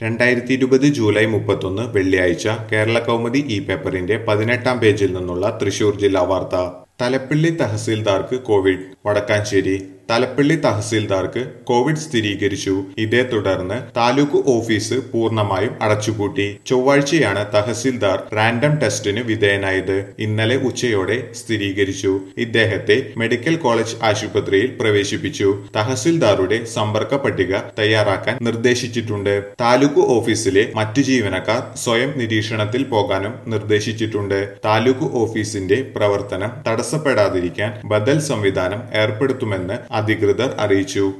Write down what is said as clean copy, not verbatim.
2020 July 31 വെള്ളിയാഴ്ച കേരള കൗമുദി ഈ പേപ്പറിന്റെ 18-ാം പേജിൽ നിന്നുള്ള തൃശൂർ ജില്ലാ വാർത്ത. തലപ്പിള്ളി തഹസീൽദാർക്ക് കോവിഡ്. വടക്കാഞ്ചേരി തലപ്പിള്ളി തഹസീൽദാർക്ക് കോവിഡ് സ്ഥിരീകരിച്ചു. ഇതേ തുടർന്ന് താലൂക്ക് ഓഫീസ് പൂർണ്ണമായും അടച്ചുപൂട്ടി. ചൊവ്വാഴ്ചയാണ് തഹസീൽദാർ റാൻഡം ടെസ്റ്റിന് വിധേയനായത്. ഇന്നലെ ഉച്ചയോടെ സ്ഥിരീകരിച്ചു. ഇദ്ദേഹത്തെ മെഡിക്കൽ കോളേജ് ആശുപത്രിയിൽ പ്രവേശിപ്പിച്ചു. തഹസീൽദാറുടെ സമ്പർക്ക പട്ടിക തയ്യാറാക്കാൻ നിർദ്ദേശിച്ചിട്ടുണ്ട്. താലൂക്ക് ഓഫീസിലെ മറ്റു ജീവനക്കാർ സ്വയം നിരീക്ഷണത്തിൽ പോകാനും നിർദ്ദേശിച്ചിട്ടുണ്ട്. താലൂക്ക് ഓഫീസിന്റെ പ്രവർത്തനം തടസ്സപ്പെടാതിരിക്കാൻ ബദൽ സംവിധാനം ഏർപ്പെടുത്തുമെന്ന് അധികൃതർ അറിയിച്ചു.